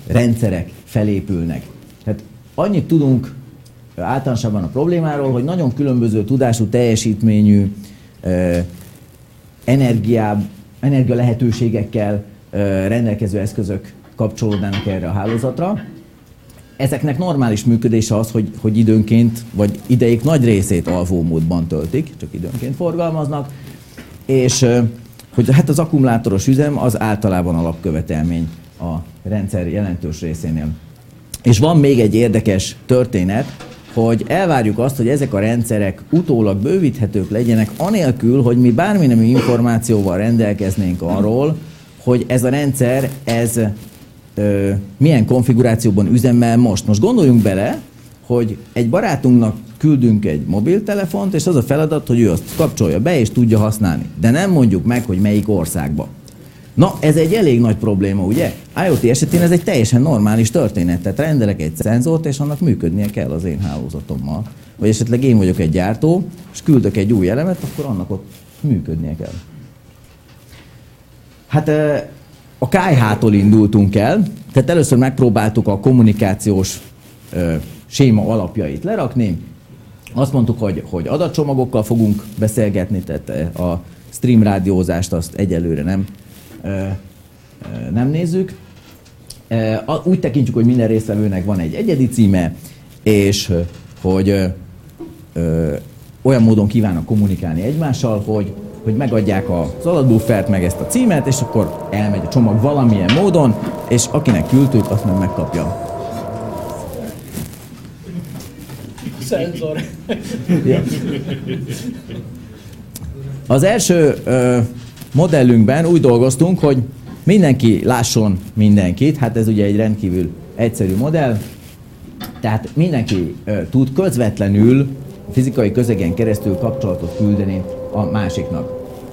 rendszerek felépülnek. Tehát annyit tudunk általánosabban a problémáról, hogy nagyon különböző tudású, teljesítményű, energia lehetőségekkel rendelkező eszközök kapcsolódnának erre a hálózatra. Ezeknek normális működése az, hogy időnként, vagy idejük nagy részét alvó módban töltik, csak időnként forgalmaznak, és hogy hát az akkumulátoros üzem az általában alapkövetelmény a rendszer jelentős részénél. És van még egy érdekes történet, hogy elvárjuk azt, hogy ezek a rendszerek utólag bővíthetők legyenek, anélkül, hogy mi bármilyen információval rendelkeznénk arról, hogy ez a rendszer, milyen konfigurációban üzemel most. Most gondoljunk bele, hogy egy barátunknak küldünk egy mobiltelefont, és az a feladat, hogy ő azt kapcsolja be, és tudja használni. De nem mondjuk meg, hogy melyik országba. Na, ez egy elég nagy probléma, ugye? IoT esetén ez egy teljesen normális történet. Tehát rendelek egy szenzort, és annak működnie kell az én hálózatommal. Vagy esetleg én vagyok egy gyártó, és küldök egy új elemet, akkor annak ott működnie kell. Hát a KH-tól indultunk el, tehát először megpróbáltuk a kommunikációs séma alapjait lerakni. Azt mondtuk, hogy adatcsomagokkal fogunk beszélgetni, tehát a stream rádiózást azt egyelőre nem nézzük. Úgy tekintjük, hogy minden résztvevőnek van egy egyedi címe, és hogy olyan módon kívánnak kommunikálni egymással, hogy megadják az adatbuffert, meg ezt a címet, és akkor elmegy a csomag valamilyen módon, és akinek küldtük, azt meg megkapja. Szenzor. Ja. Az első modellünkben úgy dolgoztunk, hogy mindenki lásson mindenkit, hát ez ugye egy rendkívül egyszerű modell, tehát mindenki tud közvetlenül fizikai közegen keresztül kapcsolatot küldeni a másiknak.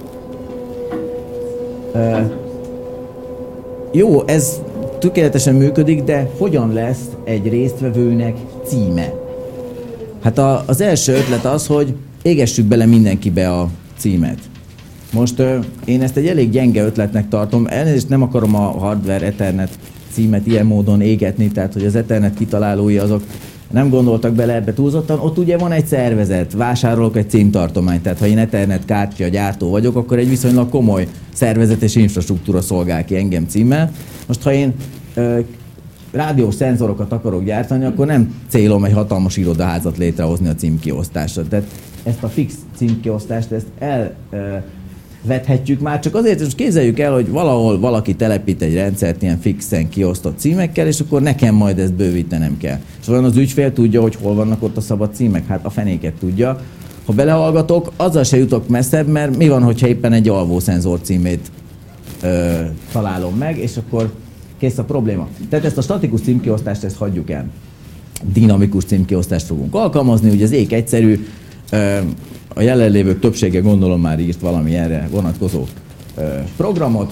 Jó, ez tökéletesen működik, de hogyan lesz egy résztvevőnek címe? Hát az első ötlet az, hogy égessük bele mindenkibe a címet. Most én ezt egy elég gyenge ötletnek tartom, elnézést nem akarom a hardware Ethernet címet ilyen módon égetni, tehát hogy az Ethernet kitalálói azok nem gondoltak bele ebbe túlzottan. Ott ugye van egy szervezet, vásárolok egy címtartományt, tehát ha én Ethernet kártya gyártó vagyok, akkor egy viszonylag komoly szervezet és infrastruktúra szolgál ki engem címmel. Most ha én rádiós szenzorokat akarok gyártani, akkor nem célom egy hatalmas irodaházat létrehozni a címkiosztásra. Tehát ezt a fix címkiosztást, ezt elvethetjük már csak azért, hogy képzeljük el, hogy valahol valaki telepít egy rendszert ilyen fixen kiosztott címekkel, és akkor nekem majd ezt bővítenem kell. És olyan az ügyfél tudja, hogy hol vannak ott a szabad címek? Hát a fenéket tudja. Ha belehallgatok, azzal se jutok messzebb, mert mi van, hogyha éppen egy alvó szenzor címét találom meg, és akkor kész a probléma. Tehát ezt a statikus címkiosztást, ezt hagyjuk el. Dinamikus címkiosztást fogunk alkalmazni, ugye az egyszerű, a jelenlévők többsége gondolom már írt valami erre vonatkozó programot.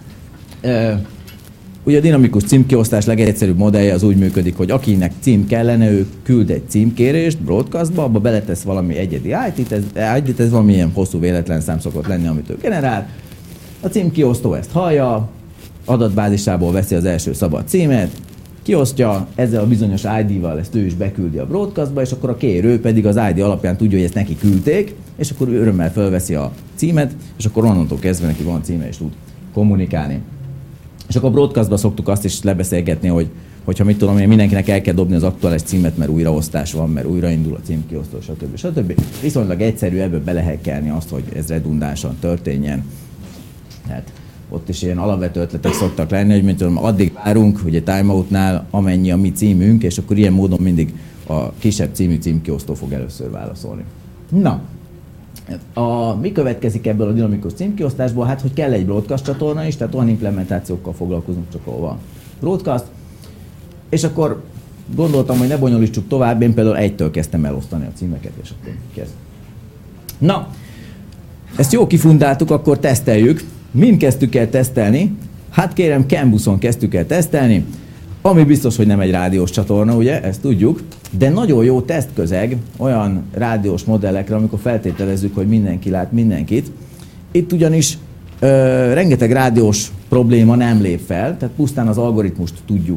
Ugye a dinamikus címkiosztás legegyszerűbb modellje az úgy működik, hogy akinek cím kellene, ő küld egy címkérést broadcastba, abba beletesz valami egyedi ID-t, ez valamilyen hosszú véletlen szám szokott lenni, amit ő generál. A címkiosztó ezt hallja, adatbázisából veszi az első szabad címet, kiosztja, ezzel a bizonyos ID-val ezt ő is beküldi a broadcastba, és akkor a kérő pedig az ID alapján tudja, hogy ezt neki küldték, és akkor ő örömmel felveszi a címet, és akkor onnantól kezdve neki van címe, és tud kommunikálni. És akkor a broadcastba szoktuk azt is lebeszélgetni, hogyha mit tudom én, mindenkinek el kell dobni az aktuális címet, mert újraosztás van, mert újraindul a címkiosztó, stb. Viszonylag egyszerű ebből belehekkelni azt, hogy ez redundánsan történjen. Tehát ott is ilyen alapvető ötletek szoktak lenni, hogy mint tudom, addig várunk, ugye timeoutnál, amennyi a mi címünk, és akkor ilyen módon mindig a kisebb című címkiosztó fog először válaszolni. Na, mi következik ebből a dinamikus címkiosztásból? Hát, hogy kell egy broadcast csatorna is, tehát olyan implementációkkal foglalkozunk, csak ahol van broadcast. És akkor gondoltam, hogy ne bonyolítsuk tovább, én például 1-től kezdtem elosztani a címeket, és akkor kezd. Na, ezt jó kifundáltuk, akkor teszteljük. Mind kezdtük el tesztelni? Hát kérem, CAN-buszon kezdtük el tesztelni, ami biztos, hogy nem egy rádiós csatorna, ugye, ezt tudjuk, de nagyon jó tesztközeg olyan rádiós modellekre, amikor feltételezzük, hogy mindenki lát mindenkit. Itt ugyanis rengeteg rádiós probléma nem lép fel, tehát pusztán az algoritmust tudjuk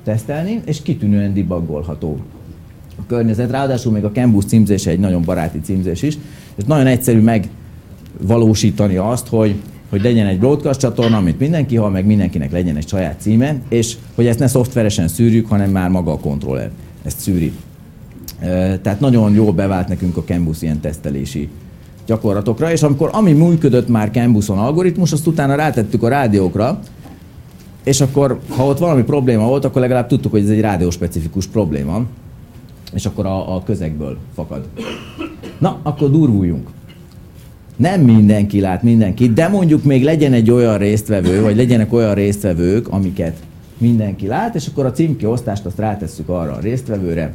tesztelni, és kitűnően debuggolható a környezet. Ráadásul még a CAN Bus címzése egy nagyon baráti címzés is, és nagyon egyszerű megvalósítani azt, hogy legyen egy broadcast csatorna, amit mindenki hall, meg mindenkinek legyen egy saját címe, és hogy ezt ne szoftveresen szűrjük, hanem már maga a kontroller ezt szűri. Tehát nagyon jól bevált nekünk a CAN Bus ilyen tesztelési gyakorlatokra, és ami működött már CAN Buson algoritmus, azt utána rátettük a rádiókra, és akkor, ha ott valami probléma volt, akkor legalább tudtuk, hogy ez egy rádióspecifikus probléma, és akkor a közegből fakad. Na, akkor durvuljunk. Nem mindenki lát mindenkit, de mondjuk még legyen egy olyan résztvevő, vagy legyenek olyan résztvevők, amiket mindenki lát, és akkor a címkiosztást azt rátesszük arra a résztvevőre.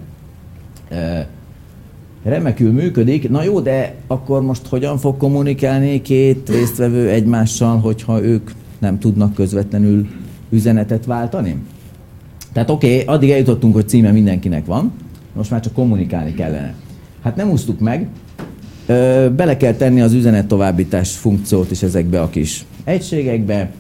Remekül működik. Na jó, de akkor most hogyan fog kommunikálni két résztvevő egymással, hogyha ők nem tudnak közvetlenül üzenetet váltani? Tehát oké, addig eljutottunk, hogy címe mindenkinek van, most már csak kommunikálni kellene. Hát nem úsztuk meg, bele kell tenni az üzenet továbbítás funkciót is ezekbe a kis egységekbe,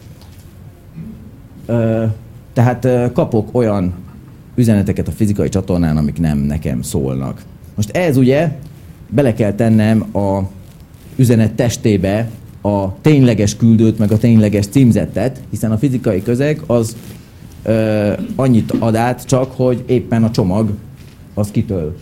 tehát kapok olyan üzeneteket a fizikai csatornán, amik nem nekem szólnak. Most ez ugye bele kell tennem a üzenet testébe a tényleges küldőt, meg a tényleges címzettet, hiszen a fizikai közeg az annyit ad át csak, hogy éppen a csomag az kitől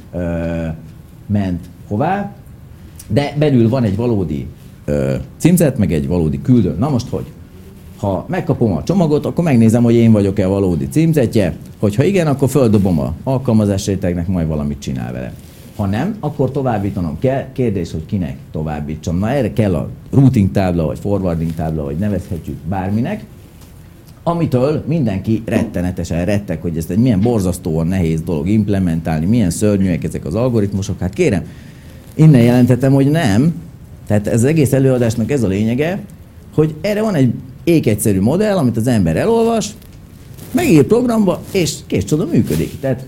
ment hová, de belül van egy valódi címzet, meg egy valódi küldő. Na most hogy? Ha megkapom a csomagot, akkor megnézem, hogy én vagyok-e a valódi címzetje, hogyha igen, akkor földobom a alkalmazásrétegnek, majd valamit csinál vele. Ha nem, akkor továbbítanom kell. Kérdés, hogy kinek továbbítsam. Na erre kell a routing tábla, vagy forwarding tábla, vagy nevezhetjük bárminek, amitől mindenki rettenetesen rettek, hogy ezt egy milyen borzasztóan nehéz dolog implementálni, milyen szörnyűek ezek az algoritmusok. Hát kérem, innen jelentettem, hogy nem. Tehát ez az egész előadásnak ez a lényege, hogy erre van egy ékegyszerű modell, amit az ember elolvas, megír programba, és kész csoda működik. Tehát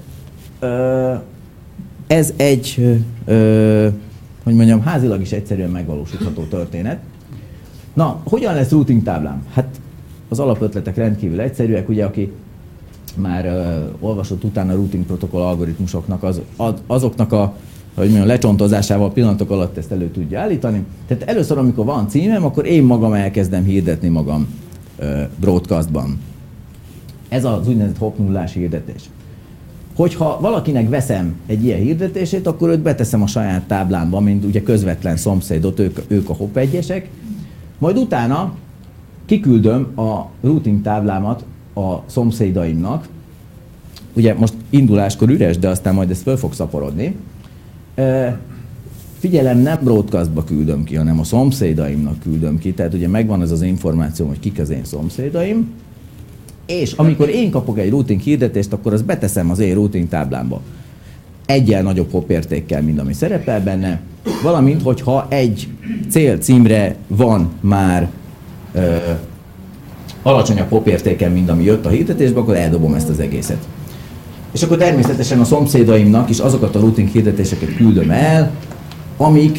ez egy, hogy mondjam, házilag is egyszerűen megvalósítható történet. Na, hogyan lesz routing táblám? Hát az alapötletek rendkívül egyszerűek, ugye, aki már olvasott utána a routing protokoll algoritmusoknak, azoknak a hogy mondjam, lecsontozásával pillanatok alatt ezt elő tudja állítani. Tehát először, amikor van címem, akkor én magam elkezdem hirdetni magam broadcastban. Ez az úgynevezett hop nullás hirdetés. Hogyha valakinek veszem egy ilyen hirdetését, akkor őt beteszem a saját táblámba, mint ugye közvetlen szomszédot, ők a hop egyesek. Majd utána kiküldöm a routing táblámat a szomszédaimnak. Ugye most induláskor üres, de aztán majd ez föl fog szaporodni. Figyelem, nem broadcastba küldöm ki, hanem a szomszédaimnak küldöm ki. Tehát ugye megvan ez az információ, hogy kik az én szomszédaim. És amikor én kapok egy routing hirdetést, akkor azt beteszem az én routing táblámba. Egyel nagyobb hop értékkel, mint ami szerepel benne. Valamint, hogyha egy célcímre van már alacsonyabb hop értéken, mint ami jött a hirdetésbe, akkor eldobom ezt az egészet. És akkor természetesen a szomszédaimnak is azokat a routing hirdetéseket küldöm el, amik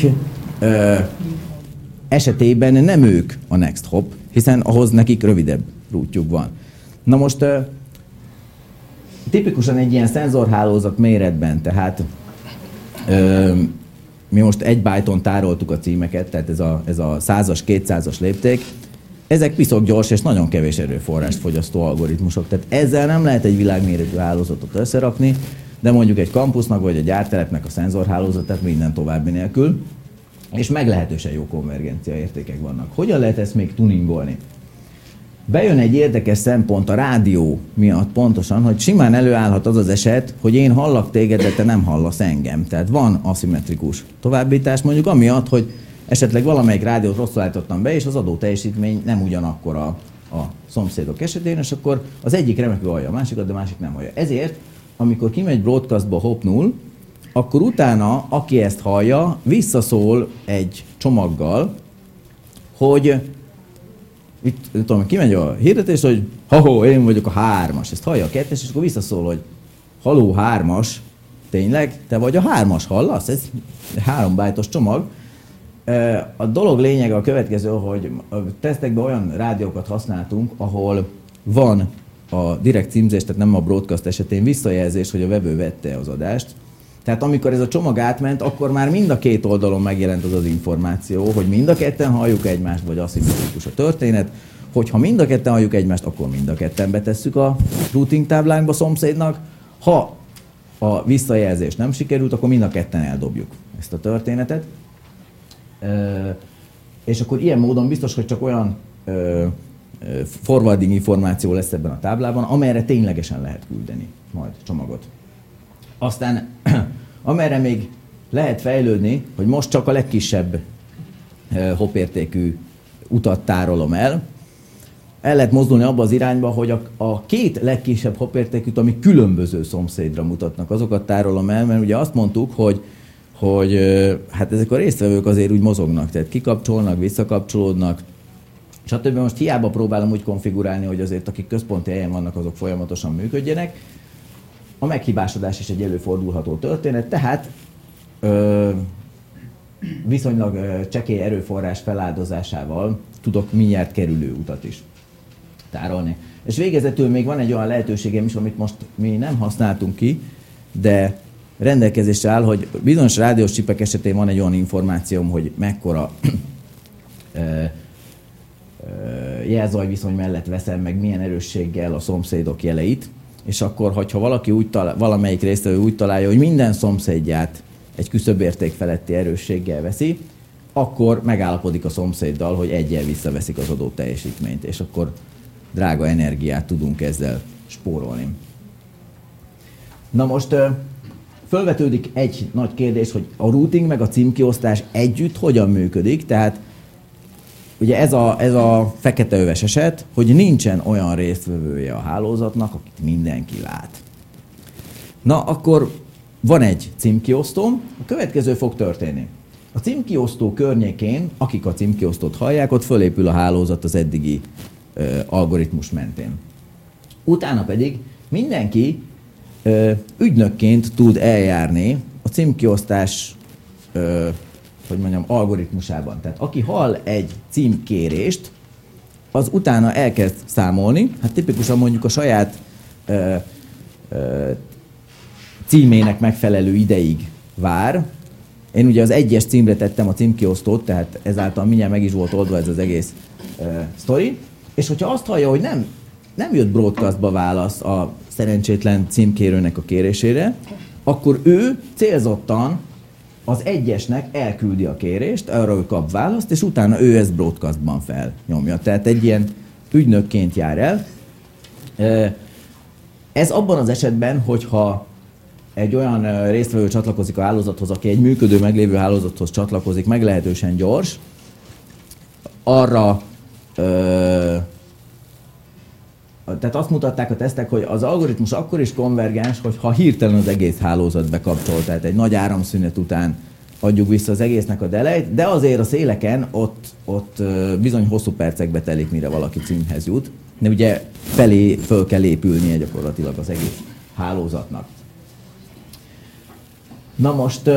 esetében nem ők a next hop, hiszen ahhoz nekik rövidebb rútjuk van. Na most tipikusan egy ilyen szenzorhálózat méretben, tehát mi most 1 byte-on tároltuk a címeket, tehát ez a 100-as, 200-as lépték, ezek piszok gyors és nagyon kevés erőforrást fogyasztó algoritmusok. Tehát ezzel nem lehet egy világméretű hálózatot összerakni, de mondjuk egy kampusznak vagy egy gyártelepnek a szenzorhálózatát minden további nélkül, és meglehetősen jó konvergencia értékek vannak. Hogyan lehet ezt még tuningolni? Bejön egy érdekes szempont a rádió miatt pontosan, hogy simán előállhat az az eset, hogy én hallak téged, de te nem hallasz engem. Tehát van aszimmetrikus továbbítás, mondjuk amiatt, hogy esetleg valamelyik rádiót rosszul állítottam be, és az adó teljesítmény nem ugyanakkor a szomszédok esetén, és akkor az egyik remekül hallja a másikat, de a másik nem hallja. Ezért, amikor kimegy broadcastba hop null, akkor utána, aki ezt hallja, visszaszól egy csomaggal, hogy itt tudom, kimegy a hirdetés, hogy ha-ho, én vagyok a 3-as, ezt hallja a 2-es, és akkor visszaszól, hogy haló 3-as, tényleg, te vagy a 3-as, hallasz? Ez 3 byte-os csomag. A dolog lényege a következő, hogy a tesztekben olyan rádiókat használtunk, ahol van a direkt címzés, tehát nem a broadcast esetén visszajelzés, hogy a vevő vette az adást. Tehát amikor ez a csomag átment, akkor már mind a két oldalon megjelent az információ, hogy mind a ketten halljuk egymást, vagy aszimmetrikus a történet. Hogyha mind a ketten halljuk egymást, akkor mind a ketten betesszük a routing táblánkba szomszédnak. Ha a visszajelzés nem sikerült, akkor mind a ketten eldobjuk ezt a történetet. És akkor ilyen módon biztos, hogy csak olyan forwarding információ lesz ebben a táblában, amelyre ténylegesen lehet küldeni majd csomagot. Aztán amerre még lehet fejlődni, hogy most csak a legkisebb hopértékű utat tárolom el. El lehet mozdulni abba az irányba, hogy a két legkisebb hopértékűt, ami különböző szomszédra mutatnak, azokat tárolom el, mert ugye azt mondtuk, hogy hát ezek a résztvevők azért úgy mozognak, tehát kikapcsolnak, visszakapcsolódnak, stb. Most hiába próbálom úgy konfigurálni, hogy azért akik központi helyen vannak, azok folyamatosan működjenek. A meghibásodás is egy előfordulható történet, tehát viszonylag csekély erőforrás feláldozásával tudok mindjárt kerülő utat is tárolni. És végezetül még van egy olyan lehetőségem is, amit most mi nem használtunk ki, de rendelkezésre áll, hogy bizonyos rádiós csipek esetén van egy olyan információm, hogy mekkora jelzajviszony mellett veszem meg milyen erősséggel a szomszédok jeleit, és akkor, hogyha valaki valamelyik résztvevő úgy találja, hogy minden szomszédját egy küszöbérték feletti erősséggel veszi, akkor megállapodik a szomszéddal, hogy egyel visszaveszik az adott teljesítményt, és akkor drága energiát tudunk ezzel spórolni. Na most fölvetődik egy nagy kérdés, hogy a routing meg a címkiosztás együtt hogyan működik, tehát ugye ez a feketeöves eset, hogy nincsen olyan résztvevője a hálózatnak, akit mindenki lát. Na, akkor van egy címkiosztóm, a következő fog történni. A címkiosztó környékén, akik a címkiosztót hallják, ott fölépül a hálózat az eddigi algoritmus mentén. Utána pedig mindenki ügynökként tud eljárni a címkiosztás algoritmusában. Tehát aki hall egy címkérést, az utána elkezd számolni, hát tipikusan mondjuk a saját címének megfelelő ideig vár. Én ugye az 1-es címre tettem a címkiosztót, tehát ezáltal mindjárt meg is volt oldva ez az egész sztori. És hogyha azt hallja, hogy nem jött broadcastba válasz a szerencsétlen címkérőnek a kérésére, akkor ő célzottan az 1-esnek elküldi a kérést, arra ő kap választ, és utána ő ezt broadcastban felnyomja. Tehát egy ilyen ügynökként jár el. Ez abban az esetben, hogyha egy olyan résztvevő csatlakozik a hálózathoz, aki egy működő, meglévő hálózathoz csatlakozik, meglehetősen gyors, arra tehát azt mutatták a tesztek, hogy az algoritmus akkor is konvergens, hogyha hirtelen az egész hálózat bekapcsol, tehát egy nagy áramszünet után adjuk vissza az egésznek a delejt, de azért a széleken ott bizony hosszú percekbe telik, mire valaki címhez jut. De ugye felé föl kell épülnie gyakorlatilag az egész hálózatnak. Na most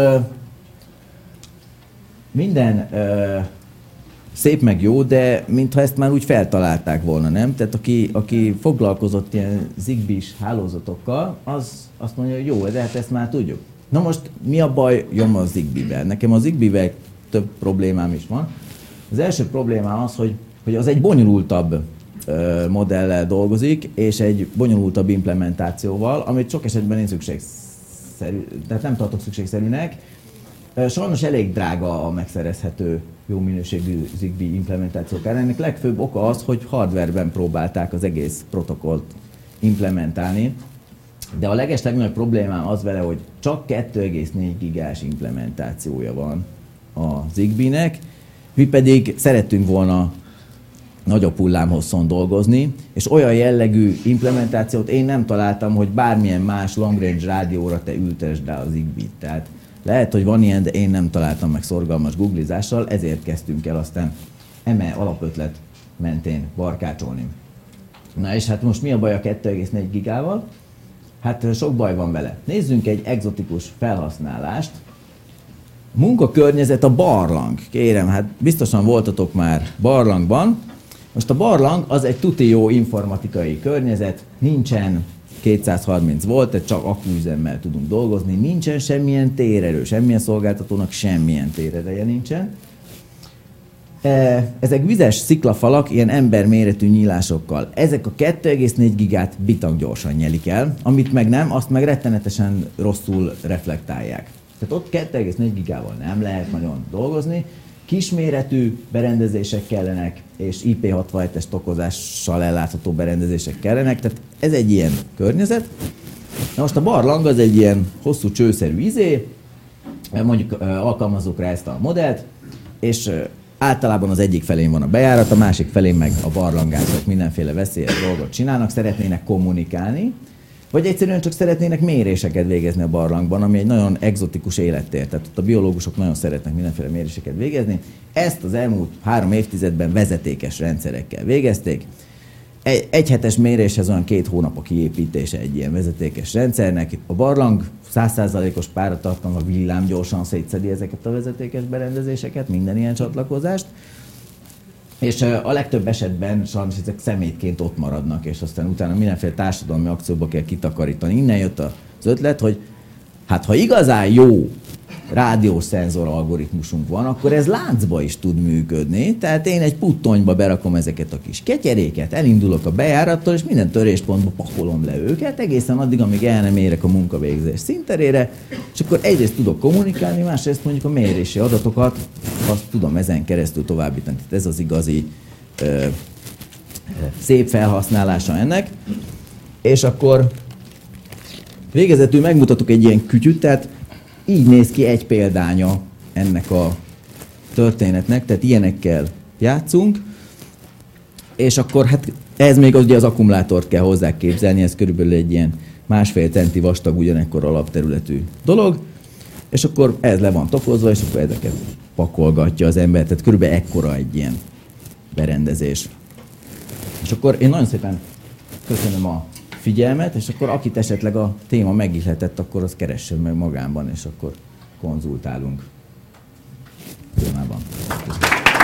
minden szép meg jó, de mintha ezt már úgy feltalálták volna, nem? Tehát aki foglalkozott ilyen Zigbee-s hálózatokkal, az azt mondja, hogy jó, de hát ezt már tudjuk. Na most mi a baj jön a Zigbee-vel? Nekem a Zigbee-vel több problémám is van. Az első problémám az, hogy az egy bonyolultabb modellel dolgozik, és egy bonyolultabb implementációval, amit sok esetben én tehát nem tartok szükségszerűnek. Sajnos elég drága a megszerezhető jó minőségű Zigbee implementációk. Ennek legfőbb oka az, hogy hardwareben próbálták az egész protokollt implementálni, de a legnagyobb problémám az vele, hogy csak 2,4 gigás implementációja van a Zigbee-nek, mi pedig szerettünk volna nagyobb hullámhosszon dolgozni, és olyan jellegű implementációt én nem találtam, hogy bármilyen más long range rádióra te ültesd rá a Zigbee-t. Tehát lehet, hogy van ilyen, de én nem találtam meg szorgalmas googlizással, ezért kezdtünk el aztán eme alapötlet mentén barkácsolni. Na és hát most mi a baj a 2,4 gigával? Hát sok baj van vele. Nézzünk egy egzotikus felhasználást. Munkakörnyezet a barlang. Kérem, hát biztosan voltatok már barlangban. Most a barlang az egy tuti jó informatikai környezet, nincsen 230 volt, tehát csak akkuüzemmel tudunk dolgozni, nincsen semmilyen térerő, semmilyen szolgáltatónak semmilyen térereje nincsen. Ezek vizes sziklafalak, ilyen emberméretű nyílásokkal. Ezek a 2,4 gigát bitang gyorsan nyelik el, amit meg nem, azt meg rettenetesen rosszul reflektálják. Tehát ott 2,4 gigával nem lehet nagyon dolgozni, kisméretű berendezések kellenek, és IP67-es tokozással ellátható berendezések kellenek, tehát ez egy ilyen környezet. Na most a barlang az egy ilyen hosszú csőszerű izé, mondjuk alkalmazzuk rá ezt a modellt, és általában az egyik felén van a bejárat, a másik felén meg a barlangászok mindenféle veszélyes dolgot csinálnak, szeretnének kommunikálni, vagy egyszerűen csak szeretnének méréseket végezni a barlangban, ami egy nagyon egzotikus élettér. Tehát ott a biológusok nagyon szeretnek mindenféle méréseket végezni. Ezt az elmúlt 3 évtizedben vezetékes rendszerekkel végezték. Egy hetes méréshez olyan 2 hónap a kiépítése egy ilyen vezetékes rendszernek. A barlang 100%-os páratartalma villám gyorsan szétszedi ezeket a vezetékes berendezéseket, minden ilyen csatlakozást. És a legtöbb esetben sajnos ezek szemétként ott maradnak, és aztán utána mindenféle társadalmi akcióba kell kitakarítani. Innen jött az ötlet, hogy hát ha igazán jó rádiós szenzor algoritmusunk van, akkor ez láncba is tud működni. Tehát én egy puttonyba berakom ezeket a kis ketyeréket, elindulok a bejárattal, és minden töréspontba pakolom le őket, egészen addig, amíg el nem érek a munkavégzés színterére, és akkor egyrészt tudok kommunikálni, másrészt mondjuk a mérési adatokat, azt tudom ezen keresztül továbbítani. Tehát ez az igazi szép felhasználása ennek. És akkor végezetül megmutatok egy ilyen kütyüt, tehát így néz ki egy példánya ennek a történetnek, tehát ilyenekkel játszunk, és akkor hát ez még ugye az akkumulátort kell hozzá képzelni, ez körülbelül egy ilyen 1,5 centi vastag, ugyanekkor alapterületű dolog, és akkor ez le van tokozva, és akkor ezeket pakolgatja az ember, tehát körülbelül ekkora egy ilyen berendezés. És akkor én nagyon szépen köszönöm a figyelmet, és akkor akit esetleg a téma megilletett, akkor az keressen meg magánban, és akkor konzultálunk témában. Köszönöm.